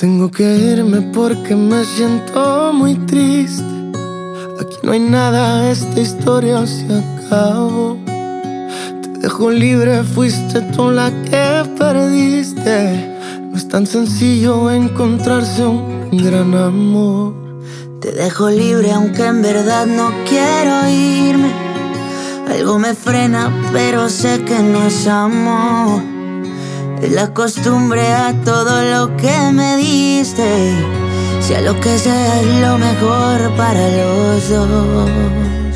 Tengo que irme porque me siento muy triste. Aquí no hay nada, esta historia se acabó. Te dejo libre, fuiste tú la que perdiste. No es tan sencillo encontrarse un gran amor. Te dejo libre aunque en verdad no quiero irme. Algo me frena pero sé que no es amor. Es la costumbre a todo lo que me diste. Sea lo que sea es lo mejor para los dos.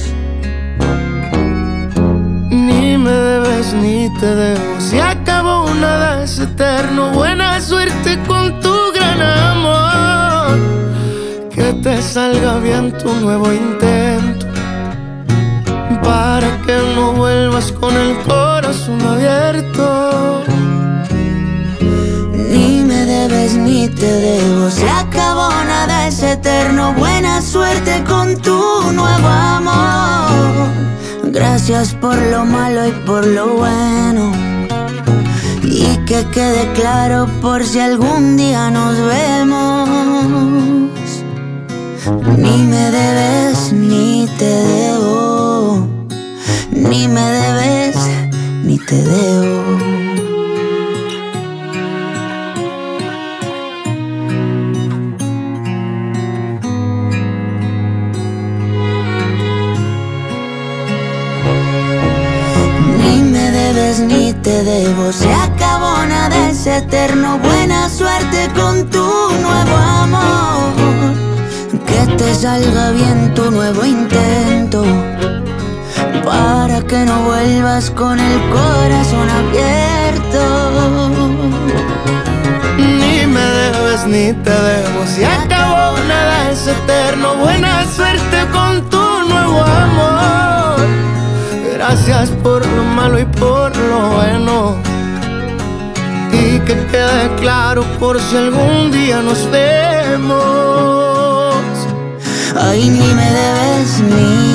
Ni me debes ni te debo. Se acabó, nada es eterno. Buena suerte con tu gran amor. Que te salga bien tu nuevo intento, para que no vuelvas con el corazón abierto. Ni me debes ni te debo. Se acabó, nada es eterno. Buena suerte con tu nuevo amor. Gracias por lo malo y por lo bueno. Y que quede claro por si algún día nos vemos. Ni me debes ni te debo. Ni me debes ni te debo. Ni te debo, se acabó, nada es eterno. Buena suerte con tu nuevo amor. Que te salga bien tu nuevo intento, para que no vuelvas con el corazón abierto. Ni me debes ni te debo. Se acabó, nada es eterno. Buena suerte con tu nuevo amor. Gracias por lo malo y por lo bueno. Y que quede claro por si algún día nos vemos. Ay, ni me debes ni